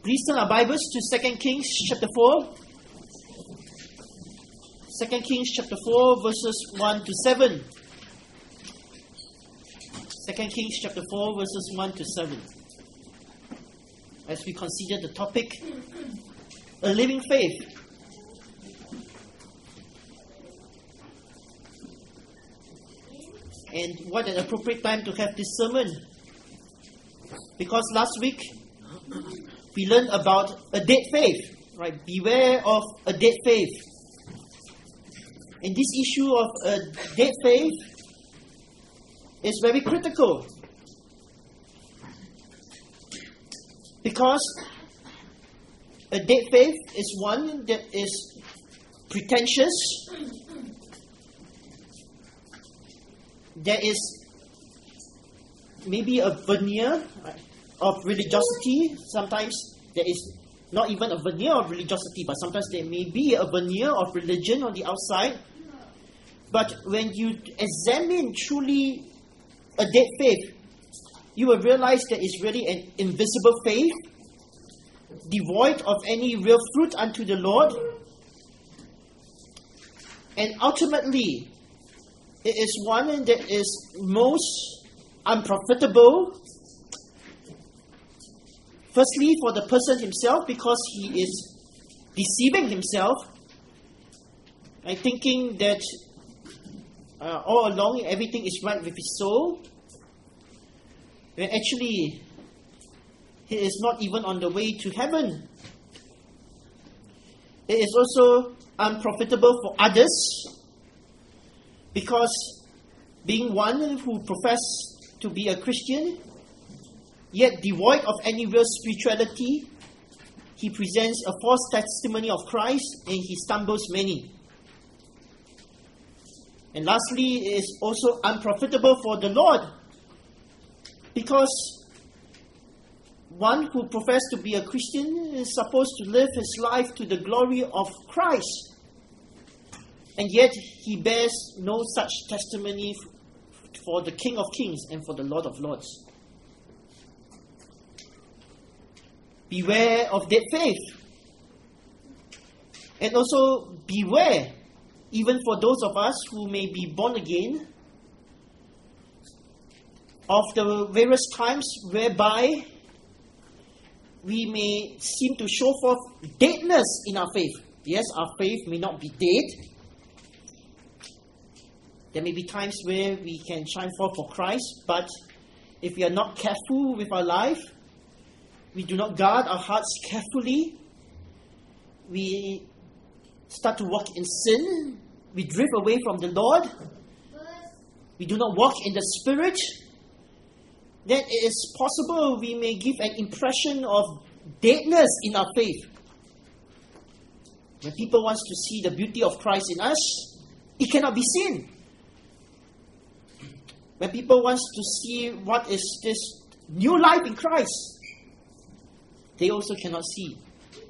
Please turn our Bibles to 2 Kings chapter 4. 2 Kings chapter 4 verses 1 to 7. 2 Kings chapter 4 verses 1 to 7. As we consider the topic, a living faith. And what an appropriate time to have this sermon. Because last week, we learned about a dead faith, right? Beware of a dead faith. And this issue of a dead faith is very critical. Because a dead faith is one that is pretentious. There is maybe a veneer of religiosity. Sometimes there is not even a veneer of religiosity, but sometimes there may be a veneer of religion on the outside. But when you examine truly a dead faith, you will realize that it's really an invisible faith, devoid of any real fruit unto the Lord. And ultimately, it is one that is most unprofitable. Firstly, for the person himself, because he is deceiving himself, and thinking that all along everything is right with his soul, when actually he is not even on the way to heaven. It is also unprofitable for others, because being one who professes to be a Christian, yet devoid of any real spirituality, he presents a false testimony of Christ and he stumbles many. And lastly, it is also unprofitable for the Lord, because one who professes to be a Christian is supposed to live his life to the glory of Christ. And yet he bears no such testimony for the King of Kings and for the Lord of Lords. Beware of dead faith. And also beware, even for those of us who may be born again, of the various times whereby we may seem to show forth deadness in our faith. Yes, our faith may not be dead. There may be times where we can shine forth for Christ, but if we are not careful with our life, we do not guard our hearts carefully, we start to walk in sin, we drift away from the Lord, we do not walk in the Spirit, then it is possible we may give an impression of deadness in our faith. When people want to see the beauty of Christ in us, it cannot be seen. When people want to see what is this new life in Christ, they also cannot see.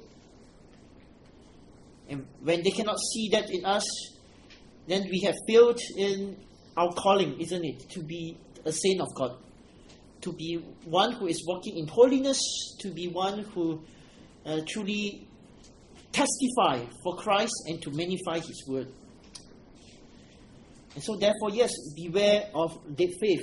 And when they cannot see that in us, then we have failed in our calling, isn't it? To be a saint of God. To be one who is walking in holiness. To be one who truly testify for Christ and to magnify His word. And so therefore, yes, beware of dead faith.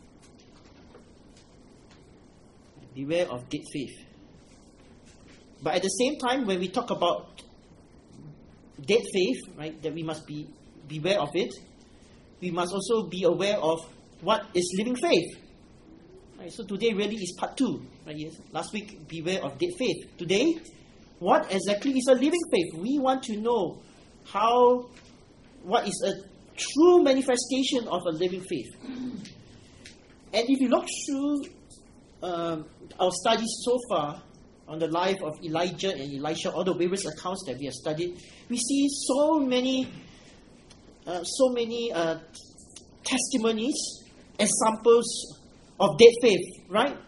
Beware of dead faith. But at the same time, when we talk about dead faith, right, that we must beware of it, we must also be aware of what is living faith. Right, so today really is part 2. Right, yes. Last week, beware of dead faith. Today, what exactly is a living faith? We want to know what is a true manifestation of a living faith. And if you look through our studies so far on the life of Elijah and Elisha, all the various accounts that we have studied, we see so many testimonies, examples of dead faith, right?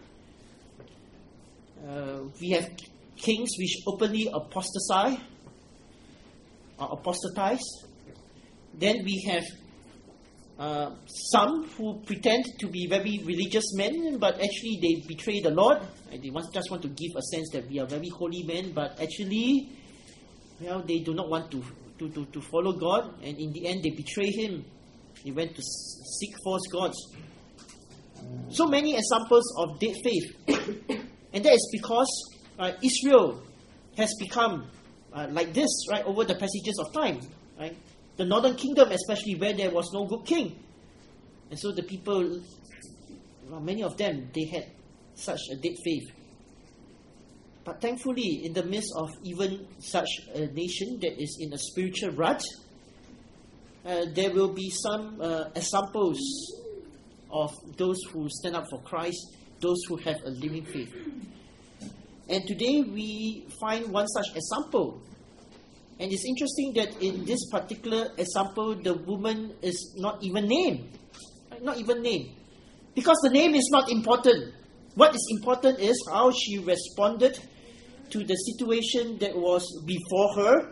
We have kings which openly apostatize. Then we have some who pretend to be very religious men, but actually they betray the Lord. And they just want to give a sense that we are very holy men, but actually, they do not want to follow God, and in the end they betray Him. They went to seek false gods. So many examples of dead faith. And that is because Israel has become like this, right, over the passages of time, right? The northern kingdom, especially, where there was no good king. And so the people, many of them, they had such a dead faith. But thankfully, in the midst of even such a nation that is in a spiritual rut, there will be some examples of those who stand up for Christ, those who have a living faith. And today we find one such example. And it's interesting that in this particular example, the woman is not even named. Right? Not even named. Because the name is not important. What is important is how she responded to the situation that was before her.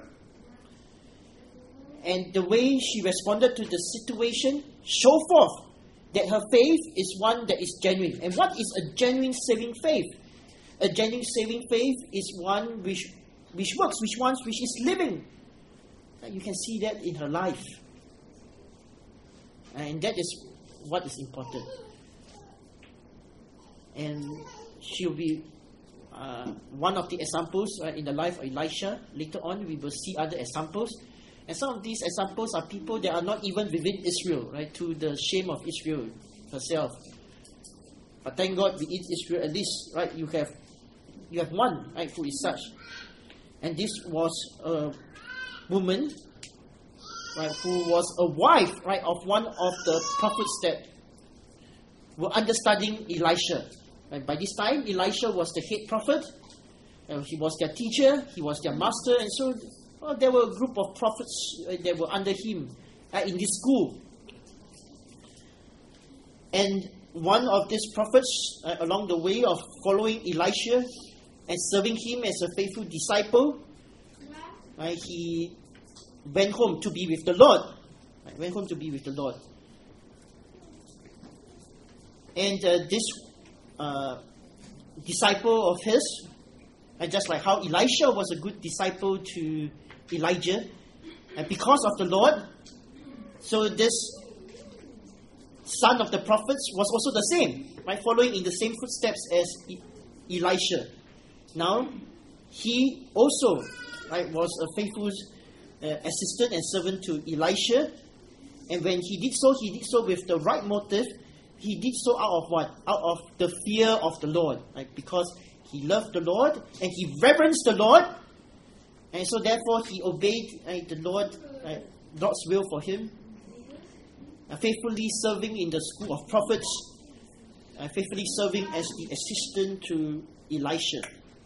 And the way she responded to the situation show forth that her faith is one that is genuine. And what is a genuine saving faith? A genuine saving faith is one which works, which is living. And you can see that in her life. And that is what is important. And she'll be one of the examples in the life of Elisha. Later on, we will see other examples. And some of these examples are people that are not even within Israel, right? To the shame of Israel herself. But thank God within Israel, at least, right? You have one, right, who is such. And this was a woman, right, who was a wife, right, of one of the prophets that were understudying Elisha. And by this time, Elisha was the head prophet. He was their teacher. He was their master. And so there were a group of prophets that were under him in this school. And one of these prophets, along the way of following Elisha and serving him as a faithful disciple, he went home to be with the Lord. Went home to be with the Lord. And this disciple of his, just like how Elisha was a good disciple to Elijah, and because of the Lord, so this son of the prophets was also the same, right, following in the same footsteps as Elisha. Now, he also, right, was a faithful assistant and servant to Elisha, and when he did so with the right motive. He did so out of what? Out of the fear of the Lord, right? Because he loved the Lord and he reverenced the Lord, and so therefore he obeyed the Lord's will for him. Faithfully serving in the school of prophets, faithfully serving as the assistant to Elisha.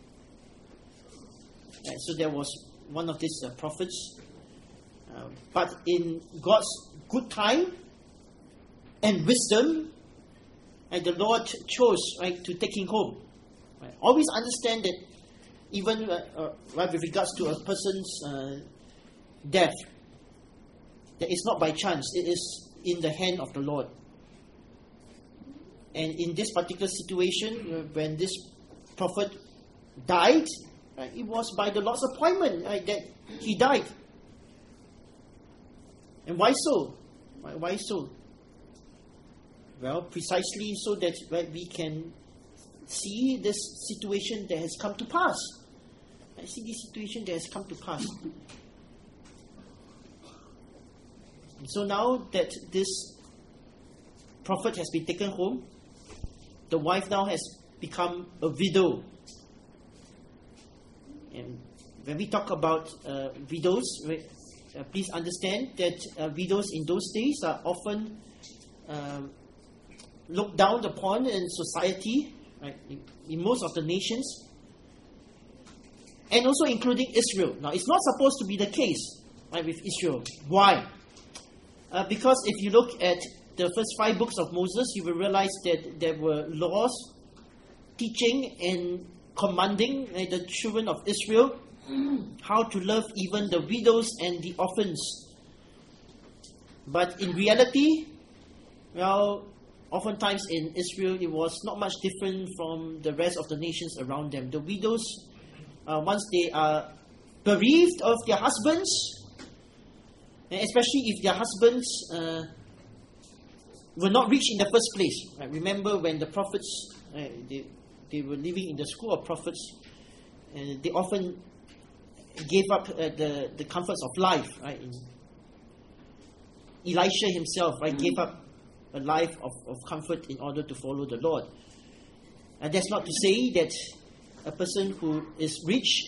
So there was one of these prophets, but in God's good time and wisdom, and the Lord chose, right, to take him home. Right. Always understand that even right, with regards to a person's death, that is not by chance. It is in the hand of the Lord. And in this particular situation, when this prophet died, right, it was by the Lord's appointment, right, that he died. And why so? Why so? Well, precisely so that, right, we can see this situation that has come to pass. I see this situation that has come to pass. And so now that this prophet has been taken home, the wife now has become a widow. And when we talk about widows, right, please understand that widows in those days are often looked down upon in society, right, in most of the nations, and also including Israel. Now, it's not supposed to be the case, right, with Israel. Why? Because if you look at the first 5 books of Moses, you will realize that there were laws teaching and commanding the children of Israel how to love even the widows and the orphans. But in reality, well, oftentimes in Israel, it was not much different from the rest of the nations around them. The widows, once they are bereaved of their husbands, and especially if their husbands were not rich in the first place. Right? Remember when the prophets, they were living in the school of prophets, and they often gave up the comforts of life. Right? Elisha himself, right, gave up a life of comfort in order to follow the Lord. And that's not to say that a person who is rich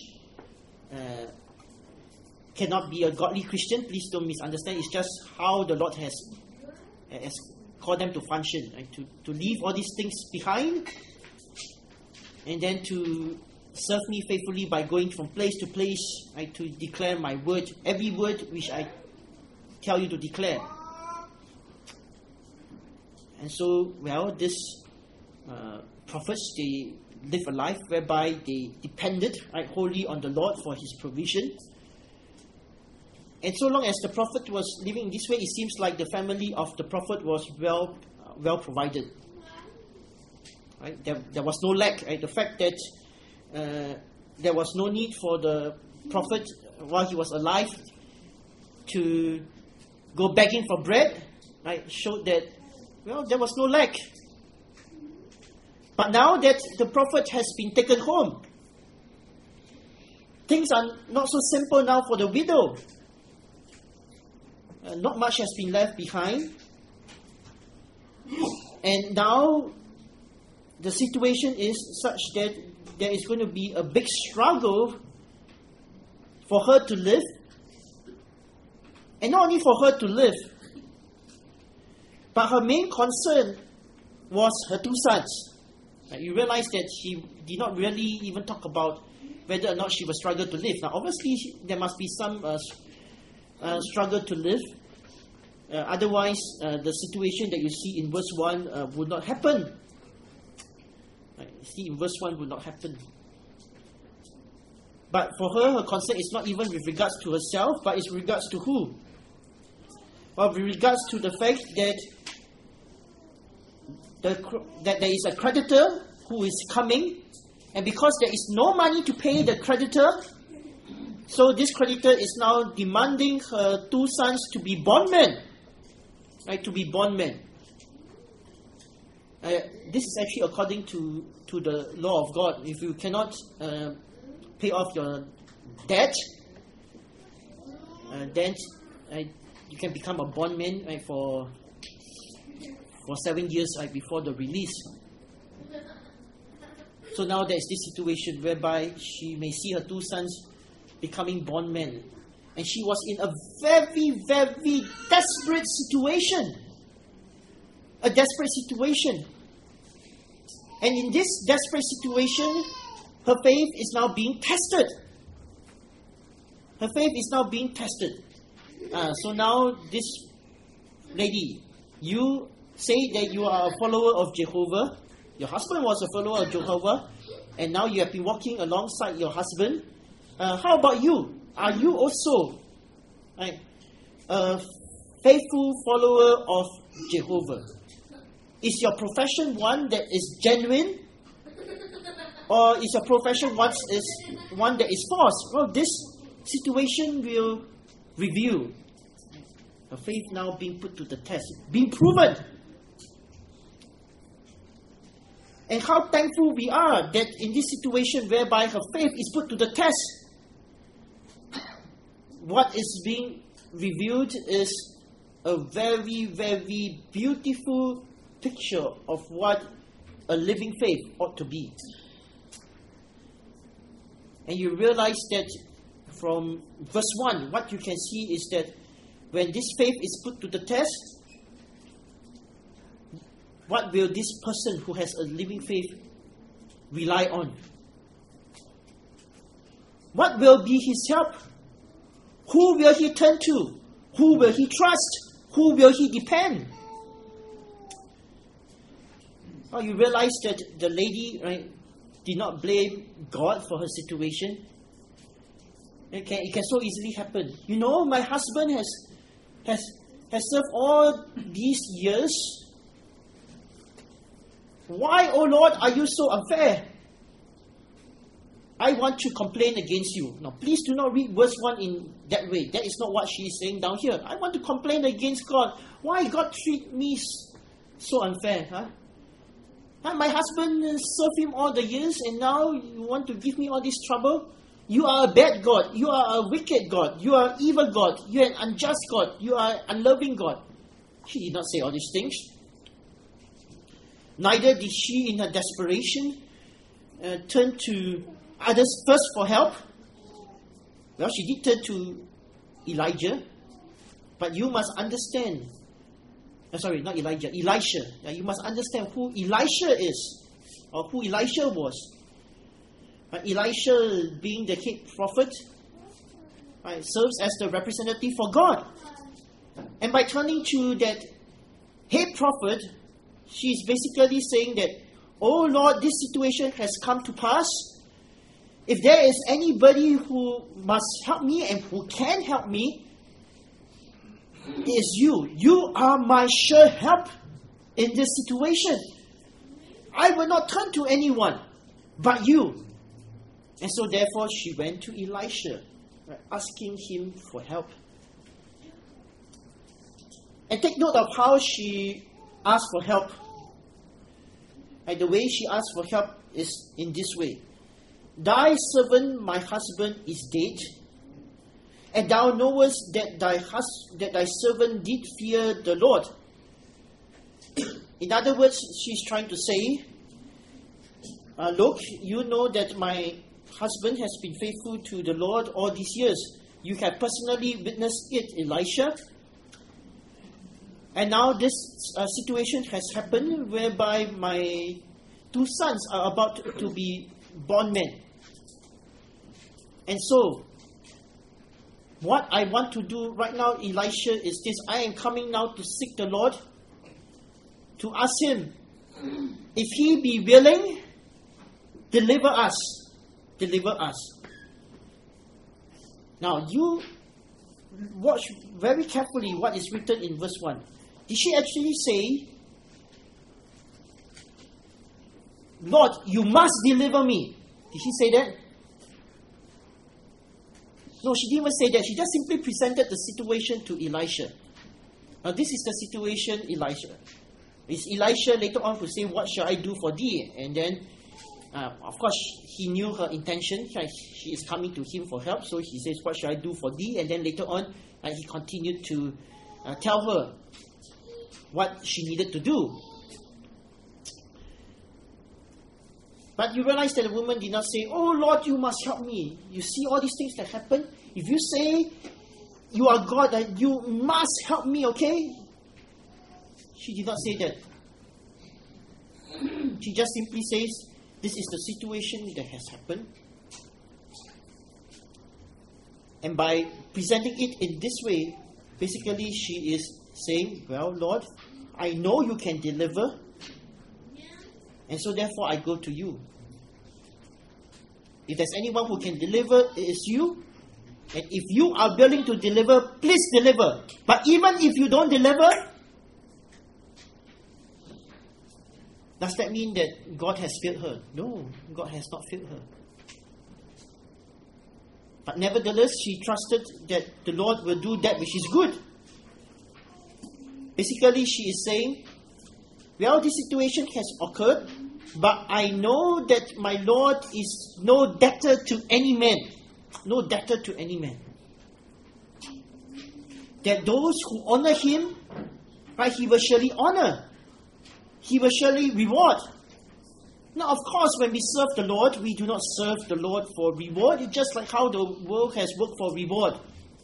cannot be a godly Christian. Please don't misunderstand. It's just how the Lord has called them to function, right? To leave all these things behind, and then to serve me faithfully by going from place to place, right, to declare my word, every word which I tell you to declare. And so, well, these prophets, they live a life whereby they depended, right, wholly on the Lord for His provision. And so long as the prophet was living this way, it seems like the family of the prophet was well provided. Right? There was no lack. Right? The fact that there was no need for the prophet while he was alive to go begging for bread, right, showed that, well, there was no lack. But now that the prophet has been taken home, things are not so simple now for the widow. Not much has been left behind. And now the situation is such that there is going to be a big struggle for her to live. And not only for her to live, but her main concern was her two sons. You realize that she did not really even talk about whether or not she will struggle to live. Now, obviously, there must be some struggle to live. Otherwise, the situation that you see in verse 1 would not happen. See, in verse 1 would not happen. But for her concern is not even with regards to herself, but it's with regards to who? Well, with regards to the fact that that there is a creditor who is coming, and because there is no money to pay the creditor, so this creditor is now demanding her two sons to be bondmen. Right, to be bondmen. This is actually according to the law of God. If you cannot pay off your debt, then you can become a bondman, right, for 7 years, right, before the release. So now there's this situation whereby she may see her two sons becoming bondmen. And she was in a very, very desperate situation. A desperate situation. And in this desperate situation, her faith is now being tested. Her faith is now being tested. So now this lady, you say that you are a follower of Jehovah. Your husband was a follower of Jehovah. And now you have been walking alongside your husband. How about you? Are you also a faithful follower of Jehovah? Is your profession one that is genuine? Or is your profession one that is false? Well, this situation will reveal her faith now being put to the test, being proven. And how thankful we are that in this situation whereby her faith is put to the test, what is being revealed is a very, very beautiful picture of what a living faith ought to be. And you realize that from verse 1, what you can see is that when this faith is put to the test, what will this person who has a living faith rely on? What will be his help? Who will he turn to? Who will he trust? Who will he depend? Well, you realize that the lady, right, did not blame God for her situation. It can so easily happen. You know, my husband has served all these years Why, oh Lord, are you so unfair? I want to complain against you. Now, please do not read verse 1 in that way. That is not what she is saying down here. I want to complain against God. Why God treat me so unfair? My husband served him all the years, and now you want to give me all this trouble? You are a bad God. You are a wicked God. You are an evil God. You are an unjust God. You are an unloving God. She did not say all these things. Neither did she, in her desperation, turn to others first for help. Well, she did turn to Elijah. But you must understand. Sorry, not Elijah. Elisha. You must understand who Elisha is. Or who Elisha was. Elisha, being the head prophet, serves as the representative for God. And by turning to that head prophet, she's basically saying that, oh Lord, this situation has come to pass. If there is anybody who must help me and who can help me, it is you. You are my sure help in this situation. I will not turn to anyone but you. And so therefore she went to Elisha, asking him for help. And take note of how she asked for help. And the way she asked for help is in this way. Thy servant, my husband, is dead, and thou knowest that thy servant did fear the Lord. In other words, she's trying to say, look, you know that my husband has been faithful to the Lord all these years. You have personally witnessed it, Elisha. And now this situation has happened whereby my 2 sons are about to be born men. And so, what I want to do right now, Elisha, is this. I am coming now to seek the Lord, to ask Him, if He be willing, deliver us. Deliver us. Now, you watch very carefully what is written in verse 1. Did she actually say, Lord, you must deliver me? Did she say that? No, she didn't even say that. She just simply presented the situation to Elisha. Now, this is the situation, Elisha. It's Elisha later on who say, what shall I do for thee? And then, of course, he knew her intention. She is coming to him for help. So he says, what shall I do for thee? And then later on, he continued to tell her what she needed to do. But you realize that the woman did not say, oh Lord, you must help me. You see all these things that happen? If you say you are God, that you must help me, okay? She did not say that. She just simply says, this is the situation that has happened. And by presenting it in this way, basically she is saying, well, Lord, I know you can deliver. And so therefore I go to you. If there's anyone who can deliver, it is you. And if you are willing to deliver, please deliver. But even if you don't deliver, does that mean that God has failed her? No, God has not failed her. But nevertheless, she trusted that the Lord will do that which is good. Basically, she is saying, well, this situation has occurred, but I know that my Lord is no debtor to any man. No debtor to any man. That those who honor Him, right, He will surely honor. He will surely reward. Now, of course, when we serve the Lord, we do not serve the Lord for reward. It's just like how the world has worked for reward.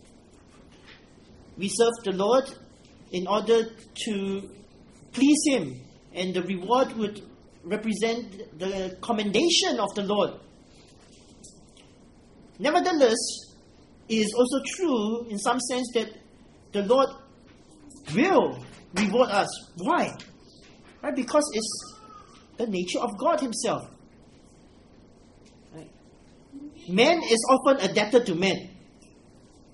We serve the Lord in order to please Him, and the reward would represent the commendation of the Lord. Nevertheless, it is also true in some sense that the Lord will reward us. Why? Right? Because it's the nature of God Himself. Right? Man is often a debtor to man.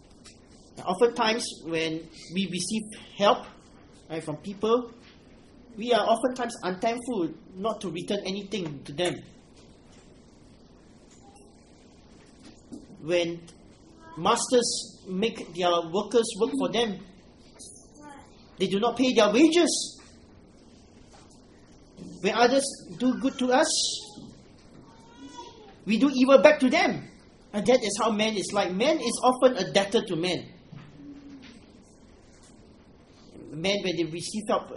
Oftentimes when we receive help, right, from people, we are oftentimes unthankful not to return anything to them. When masters make their workers work for them, they do not pay their wages. When others do good to us, we do evil back to them. And that is how man is like. Man is often a debtor to man. Men, when they receive help,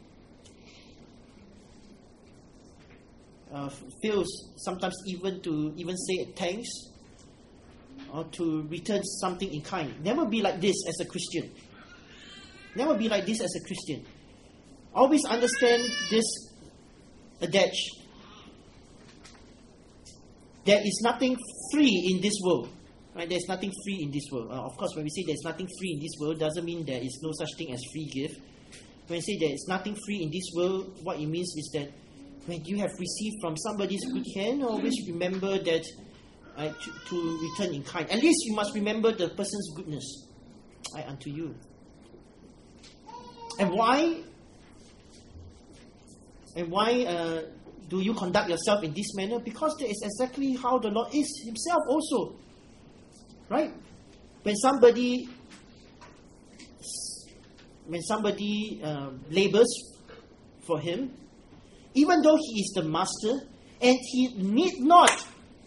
fails sometimes even to say thanks or to return something in kind. Never be like this as a Christian. Never be like this as a Christian. Always understand this adage. There is nothing free in this world. Right? There is nothing free in this world. Of course, when we say there is nothing free in this world, doesn't mean there is no such thing as free gift. When we say there is nothing free in this world, what it means is that when you have received from somebody's good hand, always remember that to return in kind. At least you must remember the person's goodness unto you. And why? Do you conduct yourself in this manner? Because that is exactly how the Lord is Himself also. Right? When somebody labors for Him, even though He is the master, and He need not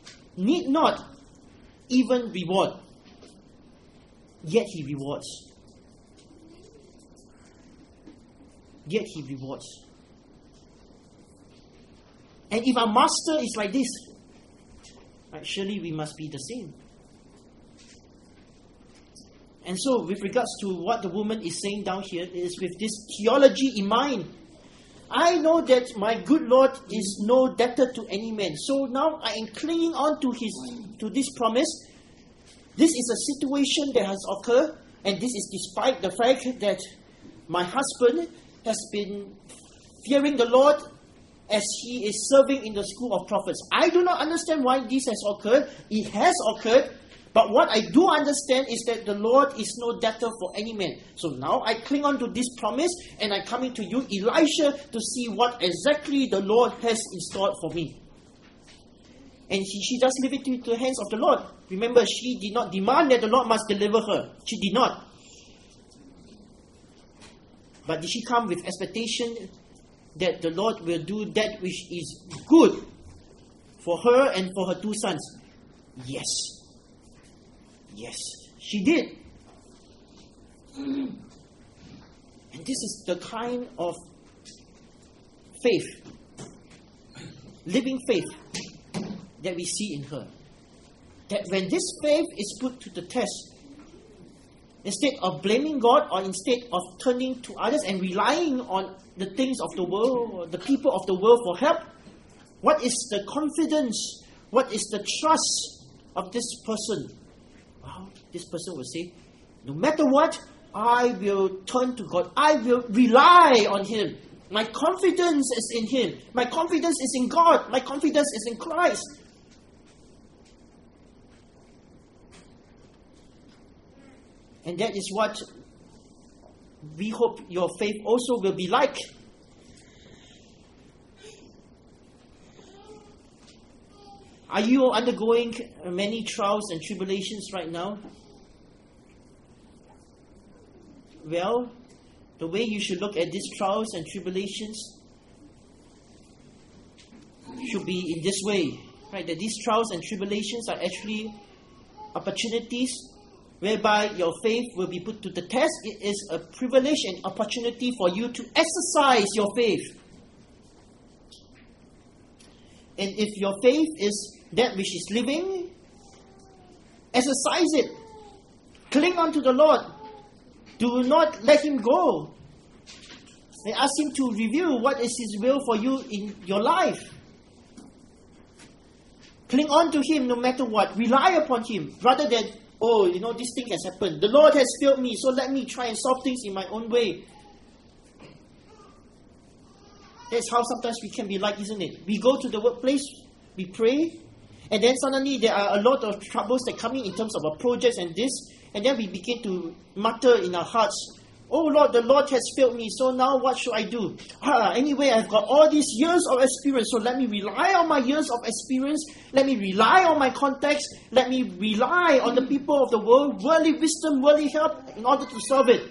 even reward, yet He rewards. Yet He rewards. And if our master is like this, surely we must be the same. And so, with regards to what the woman is saying down here, it is with this theology in mind. I know that my good Lord is no debtor to any man. So now I am clinging on to this promise. This is a situation that has occurred, and this is despite the fact that my husband has been fearing the Lord as he is serving in the school of prophets. I do not understand why this has occurred. It has occurred. But what I do understand is that the Lord is no debtor for any man. So now I cling on to this promise, and I come into you, Elisha, to see what exactly the Lord has installed for me. And she just leave it into the hands of the Lord. Remember, she did not demand that the Lord must deliver her. She did not. But did she come with expectation that the Lord will do that which is good for her and for her two sons? Yes. Yes, she did. And this is the kind of faith, living faith, that we see in her. That when this faith is put to the test, instead of blaming God or instead of turning to others and relying on the things of the world or the people of the world for help, what is the confidence, what is the trust of this person? Well, this person will say, no matter what, I will turn to God. I will rely on Him. My confidence is in Him. My confidence is in God. My confidence is in Christ. And that is what we hope your faith also will be like. Are you undergoing many trials and tribulations right now? Well, the way you should look at these trials and tribulations should be in this way, right? That these trials and tribulations are actually opportunities whereby your faith will be put to the test. It is a privilege and opportunity for you to exercise your faith. And if your faith is that which is living, exercise it. Cling on to the Lord. Do not let Him go. And ask Him to reveal what is His will for you in your life. Cling on to Him no matter what. Rely upon Him rather than, this thing has happened. The Lord has failed me, so let me try and solve things in my own way. That's how sometimes we can be like, isn't it? We go to the workplace, we pray, and then suddenly there are a lot of troubles that come in terms of our projects and this, and then we begin to mutter in our hearts, Oh Lord, the Lord has failed me, so now what should I do? Anyway, I've got all these years of experience, so let me rely on my years of experience. Let me rely on my contacts. Let me rely on the people of the world, worldly wisdom, worldly help, in order to solve it.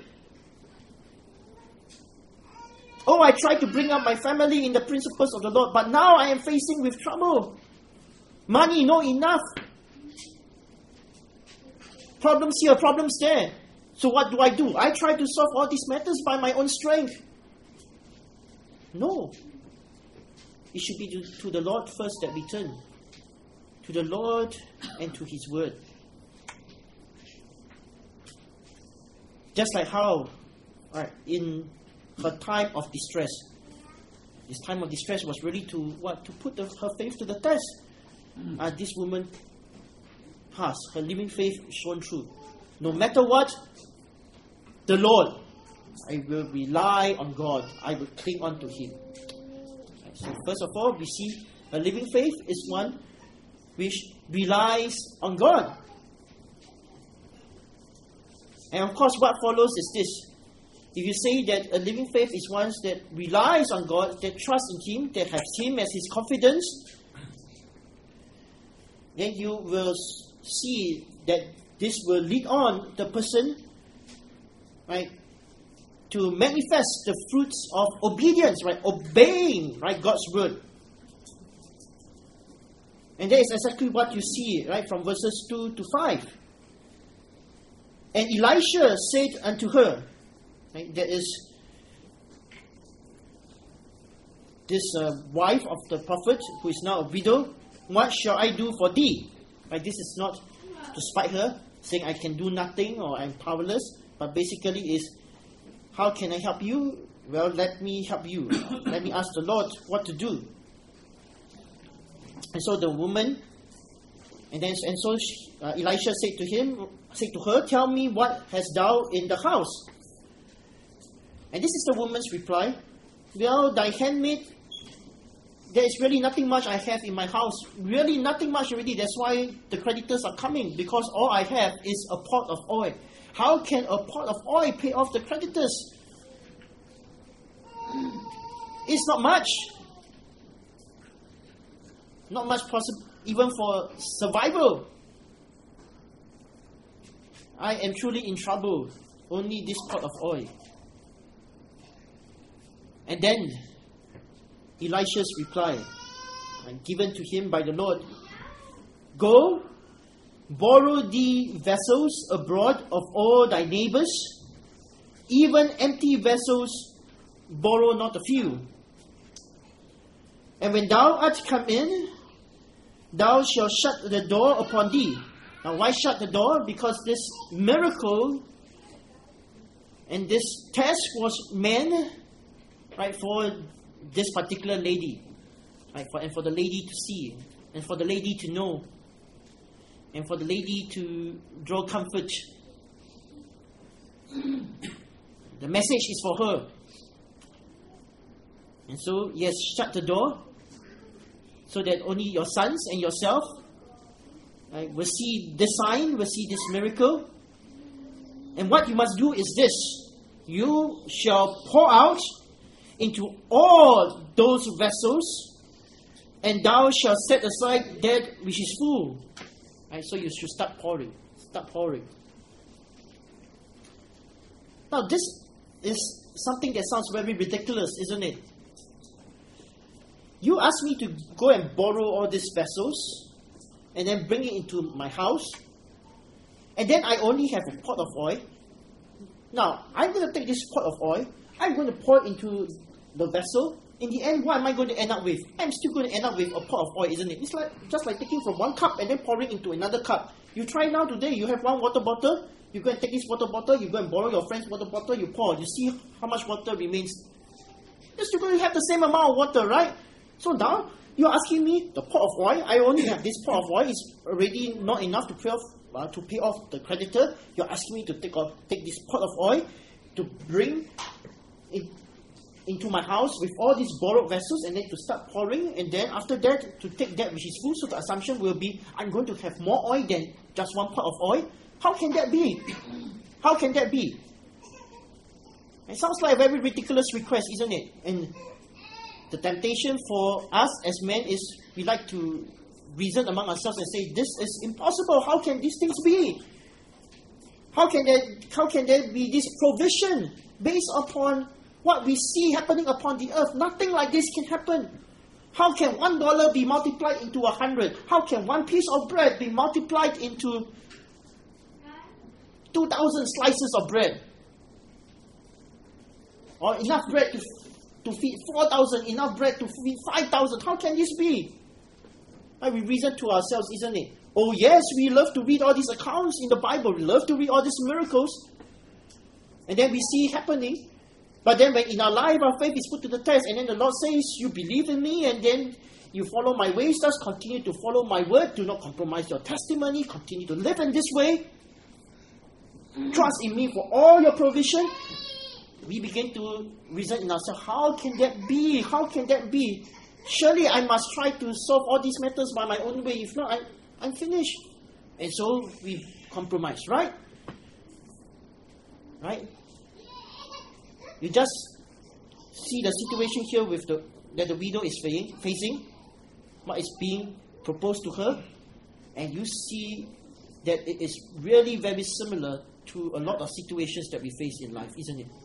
Oh, I tried to bring up my family in the principles of the Lord, but now I am facing with trouble. Money not enough. Problems here, problems there. So what do? I try to solve all these matters by my own strength. No. It should be to the Lord first that we turn. To the Lord and to His Word. Just like how, in her time of distress, this time of distress was really to put her faith to the test. This woman passed. Her living faith shone through. No matter what, the Lord, I will rely on God. I will cling on to Him. So first of all, we see a living faith is one which relies on God. And of course, what follows is this. If you say that a living faith is one that relies on God, that trusts in Him, that has Him as his confidence, then you will see that this will lead on the person, right, to manifest the fruits of obedience, right, obeying, right, God's word. And that is exactly what you see, right, from verses 2 to 5. And Elisha said unto her, right, there is this wife of the prophet who is now a widow. What shall I do for thee? Right, this is not to spite her, saying I can do nothing or I'm powerless, but basically is, how can I help you? Well, let me help you. Let me ask the Lord what to do. And so the woman, Elisha said to her, tell me what hast thou in the house? And this is the woman's reply. Well, thy handmaid, there is really nothing much I have in my house. Really nothing much already. That's why the creditors are coming, because all I have is a pot of oil. How can a pot of oil pay off the creditors? It's not much. Not much possible even for survival. I am truly in trouble. Only this pot of oil. And then Elisha's reply, given to him by the Lord, go, borrow thee vessels abroad of all thy neighbors, even empty vessels, borrow not a few. And when thou art come in, thou shalt shut the door upon thee. Now why shut the door? Because this miracle and this test was meant, right, for this particular lady, right, and for the lady to see, and for the lady to know, and for the lady to draw comfort. The message is for her. And so, yes, shut the door, so that only your sons and yourself, right, will see this sign, will see this miracle. And what you must do is this: you shall pour out into all those vessels, and thou shalt set aside that which is full. Right, so you should start pouring. Start pouring. Now this is something that sounds very ridiculous, isn't it? You ask me to go and borrow all these vessels and then bring it into my house, and then I only have a pot of oil. Now, I'm going to take this pot of oil, I'm going to pour it into the vessel. In the end, what am I going to end up with? I'm still going to end up with a pot of oil, isn't it? It's like just like taking from one cup and then pouring into another cup. You try now today, you have one water bottle, you go and take this water bottle, you go and borrow your friend's water bottle, you pour. You see how much water remains. You're still going to have the same amount of water, right? So now, you're asking me, the pot of oil, I only have this pot of oil, it's already not enough to pay off the creditor. You're asking me to take this pot of oil to bring it into my house with all these borrowed vessels, and then to start pouring, and then after that to take that which is full. So the assumption will be, I'm going to have more oil than just one pot of oil. How can that be? How can that be? It sounds like a very ridiculous request, isn't it? And the temptation for us as men is we like to reason among ourselves and say, this is impossible. How can these things be? How can there be this provision based upon what we see happening upon the earth? Nothing like this can happen. How can $1 be multiplied into 100? How can one piece of bread be multiplied into 2,000 slices of bread? Or enough bread to feed 4,000, enough bread to feed 5,000. How can this be? And we reason to ourselves, isn't it? Oh yes, we love to read all these accounts in the Bible. We love to read all these miracles. And then we see it happening. But then when in our life, our faith is put to the test. And then the Lord says, you believe in me and then you follow my ways. Just continue to follow my word. Do not compromise your testimony. Continue to live in this way. Trust in me for all your provision. We begin to reason in ourselves, how can that be? How can that be? Surely I must try to solve all these matters by my own way. If not, I'm finished. And so we compromise, right? Right? You just see the situation here with that the widow is facing, what is being proposed to her, and you see that it is really very similar to a lot of situations that we face in life, isn't it?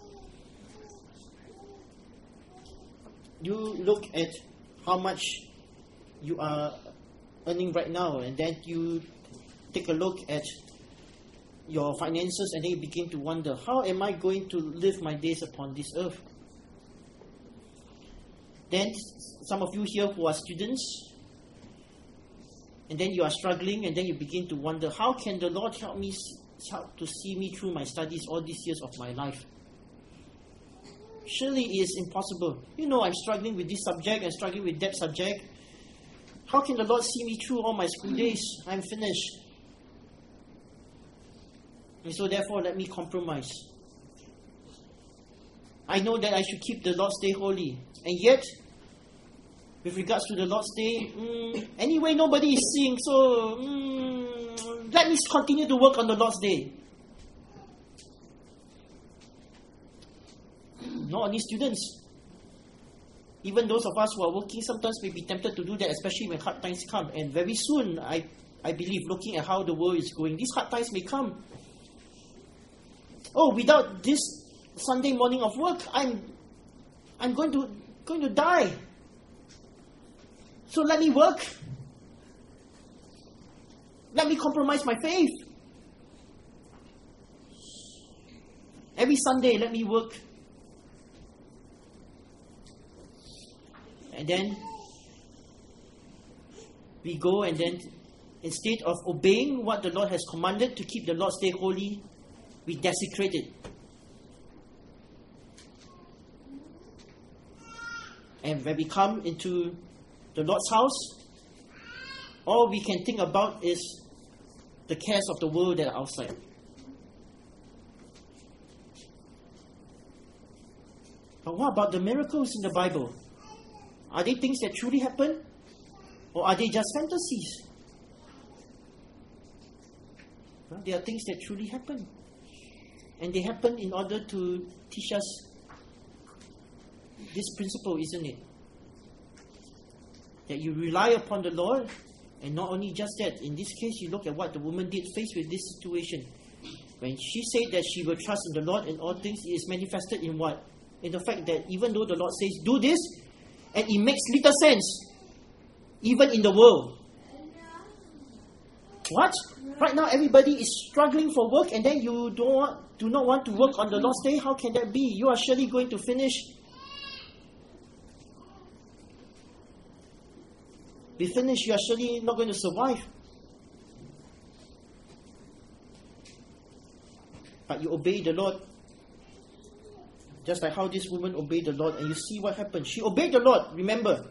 You look at how much you are earning right now, and then you take a look at your finances, and then you begin to wonder, how am I going to live my days upon this earth? Then some of you here who are students, and then you are struggling, and then you begin to wonder, how can the Lord help to see me through my studies all these years of my life? Surely it is impossible. You know, I'm struggling with this subject, I'm struggling with that subject. How can the Lord see me through all my school days? I'm finished. And so therefore, let me compromise. I know that I should keep the Lord's Day holy. And yet, with regards to the Lord's Day, anyway, nobody is seeing, so let me continue to work on the Lord's Day. Not only students. Even those of us who are working sometimes may be tempted to do that, especially when hard times come. And very soon, I believe, looking at how the world is going, these hard times may come. Oh, without this Sunday morning of work, I'm going to die. So let me work. Let me compromise my faith. Every Sunday, let me work. And then we go, and then instead of obeying what the Lord has commanded to keep the Lord's Day holy, we desecrate it. And when we come into the Lord's house, all we can think about is the cares of the world that are outside. But what about the miracles in the Bible? Are they things that truly happen? Or are they just fantasies? Well, they are things that truly happen. And they happen in order to teach us this principle, isn't it? That you rely upon the Lord, and not only just that. In this case, you look at what the woman did faced with this situation. When she said that she will trust in the Lord in all things, it is manifested in what? In the fact that even though the Lord says, do this, and it makes little sense, even in the world. What? Right now everybody is struggling for work, and then you do not want to work on the Lord's Day? How can that be? You are surely going to finish. Be finished, you are surely not going to survive. But you obey the Lord. Just like how this woman obeyed the Lord, and you see what happened. She obeyed the Lord, remember.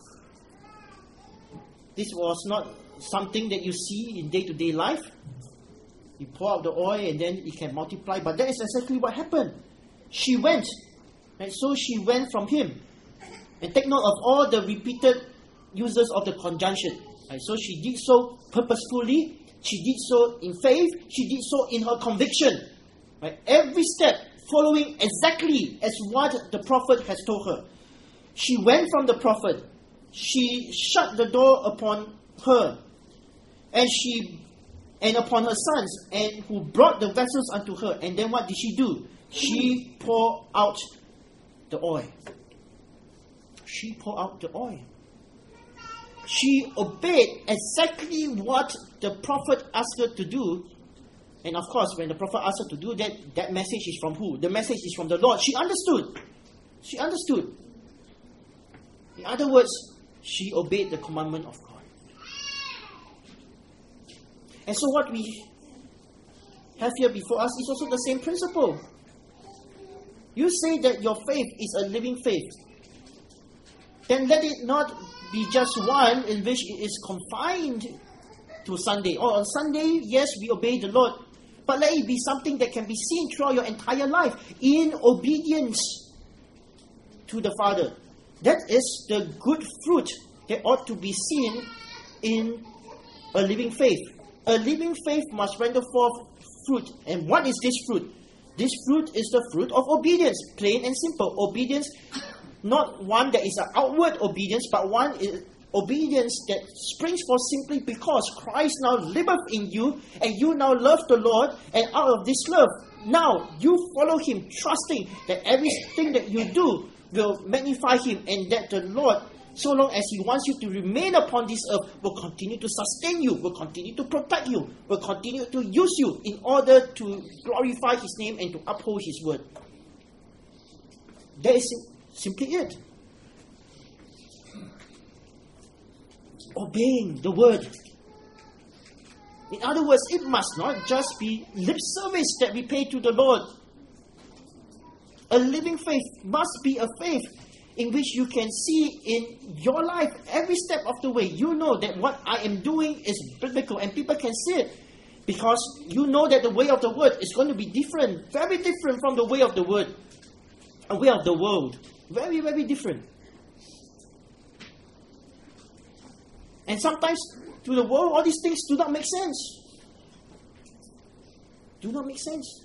This was not something that you see in day-to-day life. You pour out the oil and then it can multiply. But that is exactly what happened. She went. And so she went from him. And take note of all the repeated uses of the conjunction. Right? So she did so purposefully. She did so in faith. She did so in her conviction. Right? Every step following exactly as what the prophet has told her. She went from the prophet. She shut the door upon her, and upon her sons, and who brought the vessels unto her. And then what did she do? She poured out the oil. She poured out the oil. She obeyed exactly what the prophet asked her to do. And of course, when the prophet asked her to do that, that message is from who? The message is from the Lord. She understood. She understood. In other words, she obeyed the commandment of God. And so what we have here before us is also the same principle. You say that your faith is a living faith. Then let it not be just one in which it is confined to Sunday. Or on Sunday, yes, we obey the Lord. But let it be something that can be seen throughout your entire life in obedience to the Father. That is the good fruit that ought to be seen in a living faith. A living faith must render forth fruit. And what is this fruit? This fruit is the fruit of obedience. Plain and simple. Obedience, not one that is an outward obedience, but one is obedience that springs forth simply because Christ now liveth in you, and you now love the Lord, and out of this love, now you follow Him, trusting that everything that you do will magnify Him, and that the Lord, so long as He wants you to remain upon this earth, will continue to sustain you, will continue to protect you, will continue to use you in order to glorify His name and to uphold His word. That is simply it. Obeying the word. In other words, it must not just be lip service that we pay to the Lord. A living faith must be a faith in which you can see in your life every step of the way. You know that what I am doing is biblical, and people can see it because you know that the way of the word is going to be different, very different from the way of the word, a way of the world. Very, very different. And sometimes to the world, all these things do not make sense. Do not make sense.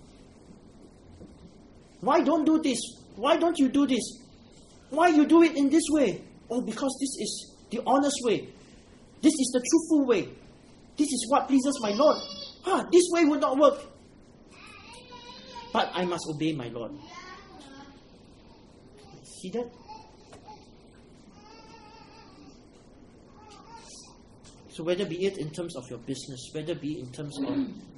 Why don't do this? Why don't you do this? Why you do it in this way? Oh, because this is the honest way. This is the truthful way. This is what pleases my Lord. This way will not work. But I must obey my Lord. See that? So whether be it in terms of your business, whether be in terms of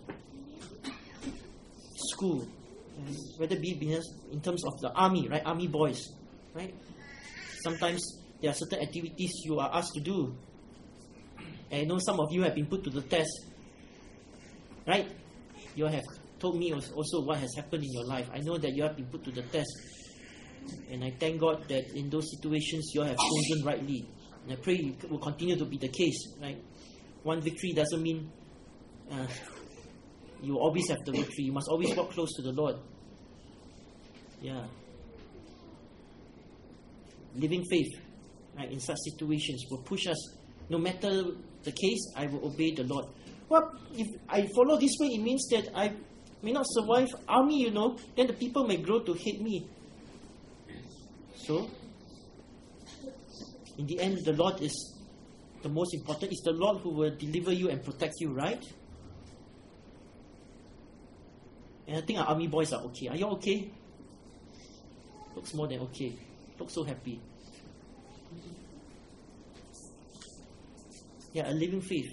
school, whether be in terms of the army, right? Army boys, right? Sometimes there are certain activities you are asked to do. And I know some of you have been put to the test, right? You have told me also what has happened in your life. I know that you have been put to the test. And I thank God that in those situations you have chosen rightly. And I pray it will continue to be the case, right? One victory doesn't mean you always have the victory. You must always walk close to the Lord. Yeah. Living faith, right, in such situations will push us. No matter the case, I will obey the Lord. Well, if I follow this way, it means that I may not survive army, then the people may grow to hate me. So, in the end, the Lord is the most important. It's the Lord who will deliver you and protect you, right? And I think our army boys are okay. Are you okay? Looks more than okay. Looks so happy. Yeah, a living faith.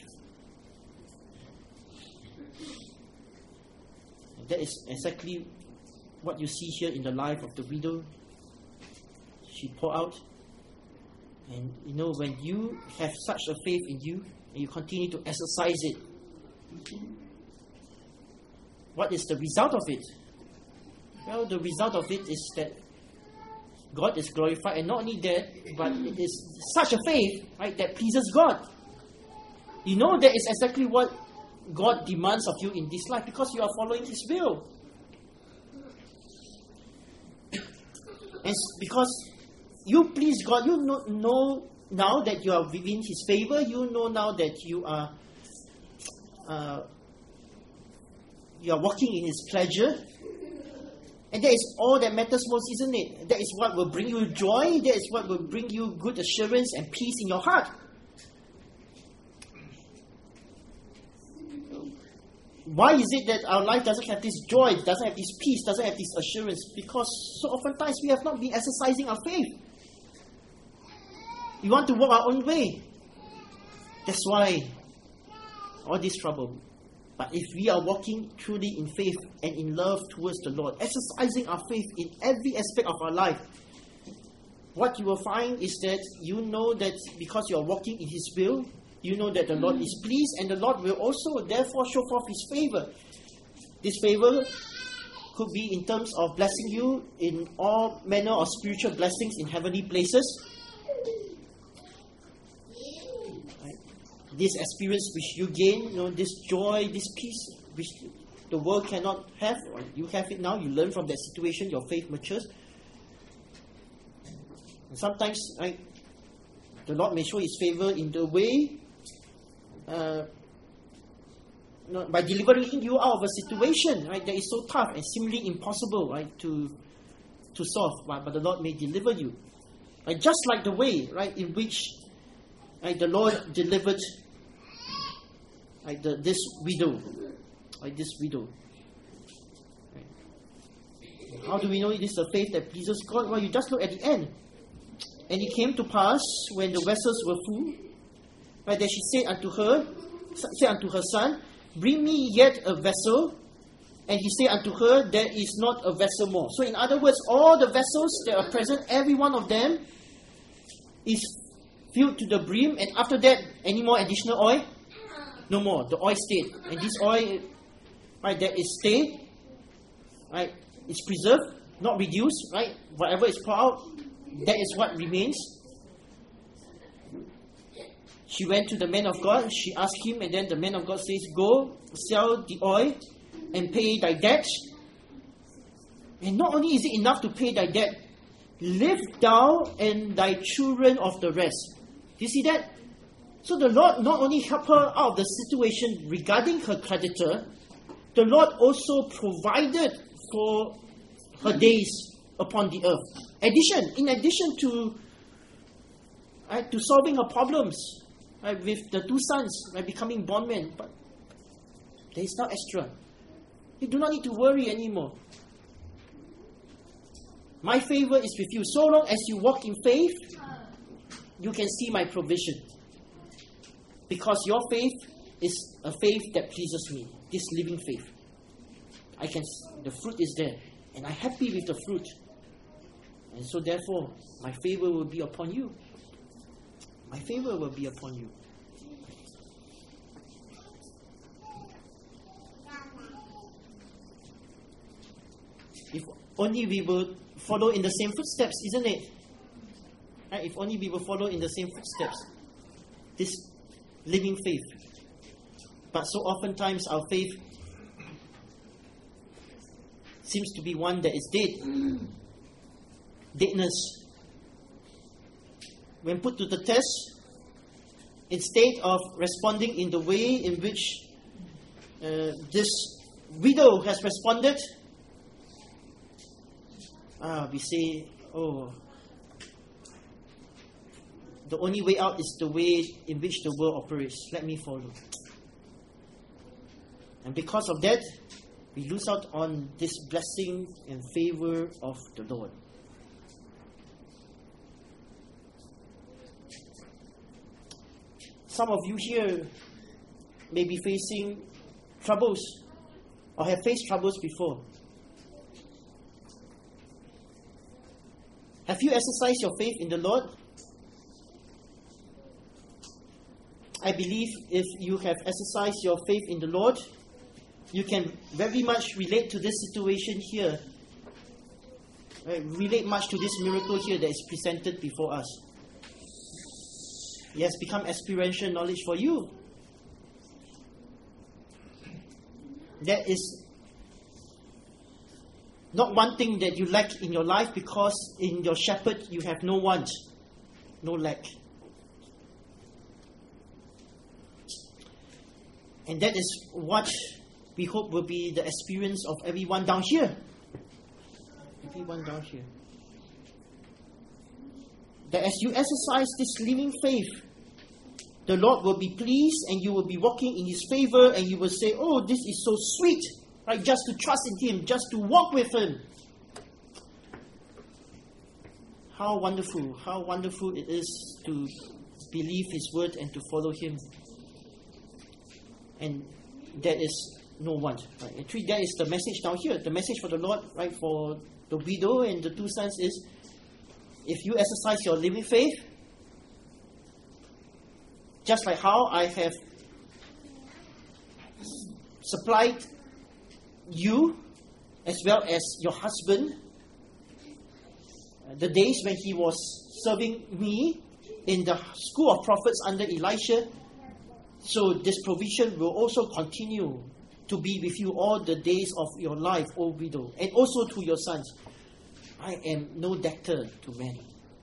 And that is exactly what you see here in the life of the widow. She poured out. And when you have such a faith in you, and you continue to exercise it, what is the result of it? Well, the result of it is that God is glorified, and not only that, but it is such a faith, right, that pleases God. You know that is exactly what God demands of you in this life because you are following His will. And because you please God, you know now that you are within His favor, you know now that you are walking in His pleasure. And that is all that matters most, isn't it? That is what will bring you joy. That is what will bring you good assurance and peace in your heart. Why is it that our life doesn't have this joy, doesn't have this peace, doesn't have this assurance? Because so oftentimes we have not been exercising our faith. We want to walk our own way. That's why all this trouble. But if we are walking truly in faith and in love towards the Lord, exercising our faith in every aspect of our life, what you will find is that you know that because you are walking in His will, you know that the Lord is pleased, and the Lord will also therefore show forth His favor. This favor could be in terms of blessing you in all manner of spiritual blessings in heavenly places. This experience which you gain, this joy, this peace, which the world cannot have, or you have it now, you learn from that situation, your faith matures. And sometimes the Lord may show His favor in the way, by delivering you out of a situation that is so tough and seemingly impossible to solve, but the Lord may deliver you. Just like the way in which the Lord delivered this widow. This widow. How do we know it is a faith that pleases God? Well, you just look at the end. And it came to pass when the vessels were full, that she said unto her son, bring me yet a vessel. And he said unto her, there is not a vessel more. So in other words, all the vessels that are present, every one of them is filled to the brim. And after that, any more additional oil? No more. The oil stayed. And this oil that is stayed, is preserved, not reduced, whatever is poured out, that is what remains. She went to the man of God, she asked him, and then the man of God says, go, sell the oil, and pay thy debt. And not only is it enough to pay thy debt, live thou and thy children of the rest. Do you see that? So the Lord not only helped her out of the situation regarding her creditor, the Lord also provided for her days upon the earth. In addition to solving her problems with the two sons becoming bondmen, but there is now extra. You do not need to worry anymore. My favor is with you. So long as you walk in faith, you can see my provision. Because your faith is a faith that pleases me. This living faith. The fruit is there. And I'm happy with the fruit. And so therefore, my favor will be upon you. My favor will be upon you. If only we will follow in the same footsteps, isn't it? If only we will follow in the same footsteps. This living faith. But so oftentimes our faith seems to be one that is dead. Deadness. When put to the test, instead of responding in the way in which this widow has responded, we say, the only way out is the way in which the world operates. Let me follow. And because of that, we lose out on this blessing and favor of the Lord. Some of you here may be facing troubles or have faced troubles before. Have you exercised your faith in the Lord? I believe if you have exercised your faith in the Lord, you can very much relate to this situation here. Relate much to this miracle here that is presented before us. It has become experiential knowledge for you. That is not one thing that you lack in your life, because in your shepherd you have no want, no lack. And that is what we hope will be the experience of everyone down here. maybe one down here. That as you exercise this living faith, the Lord will be pleased and you will be walking in His favor and you will say, oh, this is so sweet, right? Just to trust in Him, just to walk with Him. How wonderful it is to believe His word and to follow Him. And that is no one. Right? Actually, that is the message down here. The message for the Lord, right, for the widow and the two sons is, if you exercise your living faith, just like how I have supplied you as well as your husband, the days when he was serving me in the school of prophets under Elisha, so this provision will also continue to be with you all the days of your life, O widow, and also to your sons. I am no debtor to man.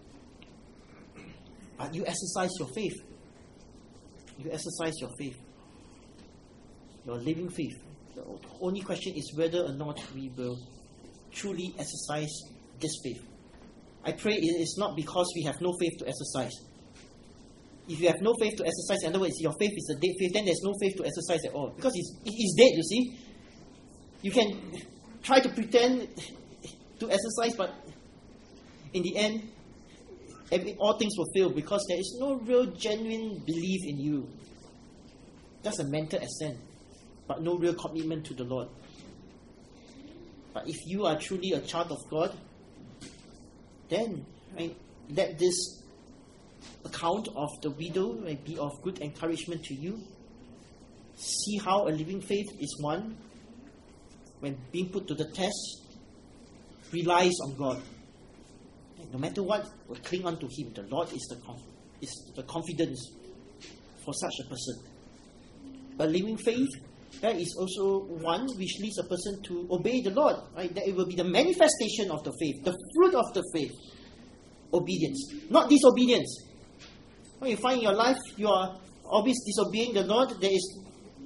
But you exercise your faith. You exercise your faith. Your living faith. The only question is whether or not we will truly exercise this faith. I pray it is not because we have no faith to exercise. If you have no faith to exercise, in other words, your faith is a dead faith, then there's no faith to exercise at all. Because it is dead, you see. You can try to pretend to exercise, but in the end, all things will fail because there is no real genuine belief in you. Just a mental assent, but no real commitment to the Lord. But if you are truly a child of God, then let this account of the widow be of good encouragement to you. See how a living faith is one when being put to the test, relies on God. And no matter what, will cling on to Him. The Lord is the confidence for such a person. A living faith, that is also one which leads a person to obey the Lord. Right? That it will be the manifestation of the faith, the fruit of the faith. Obedience, not disobedience. When you find in your life you are always disobeying the Lord, there is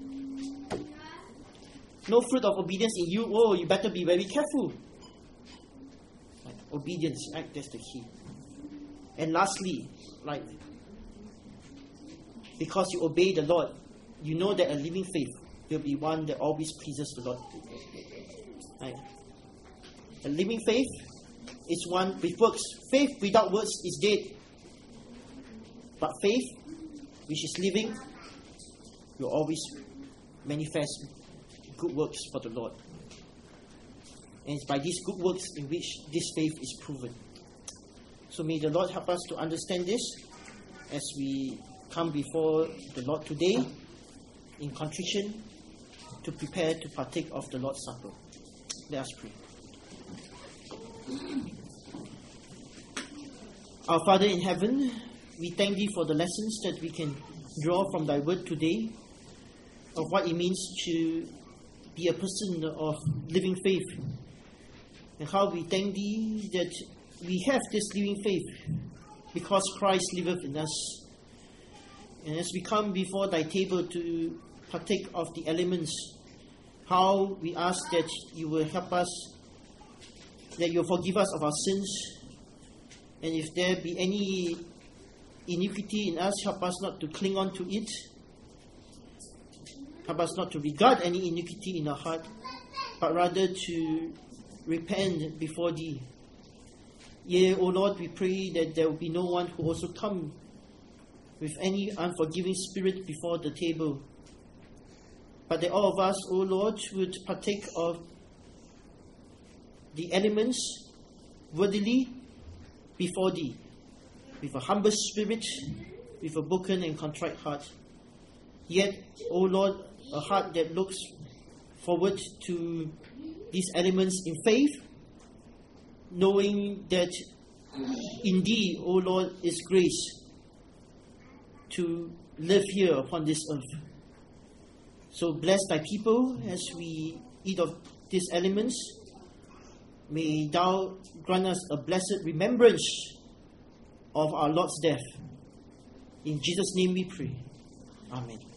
no fruit of obedience in you. Oh, you better be very careful. Right? Obedience, right? That's the key. And lastly, right, because you obey the Lord, you know that a living faith will be one that always pleases the Lord. Right? A living faith is one with works. Faith without works is dead. But faith, which is living, will always manifest good works for the Lord. And it's by these good works in which this faith is proven. So may the Lord help us to understand this as we come before the Lord today in contrition to prepare to partake of the Lord's Supper. Let us pray. Our Father in heaven, we thank Thee for the lessons that we can draw from Thy word today of what it means to be a person of living faith, and how we thank Thee that we have this living faith because Christ liveth in us. And as we come before Thy table to partake of the elements, how we ask that You will help us, that You will forgive us of our sins, and if there be any iniquity in us, help us not to cling on to it. Help us not to regard any iniquity in our heart, but rather to repent before Thee. Yea, O Lord, we pray that there will be no one who also come with any unforgiving spirit before the table, but that all of us, O Lord, would partake of the elements worthily before Thee, with a humble spirit, with a broken and contrite heart. Yet, O Lord, a heart that looks forward to these elements in faith, knowing that in Thee, O Lord, is grace to live here upon this earth. So bless Thy people as we eat of these elements. May Thou grant us a blessed remembrance of our Lord's death. In Jesus' name we pray. Amen.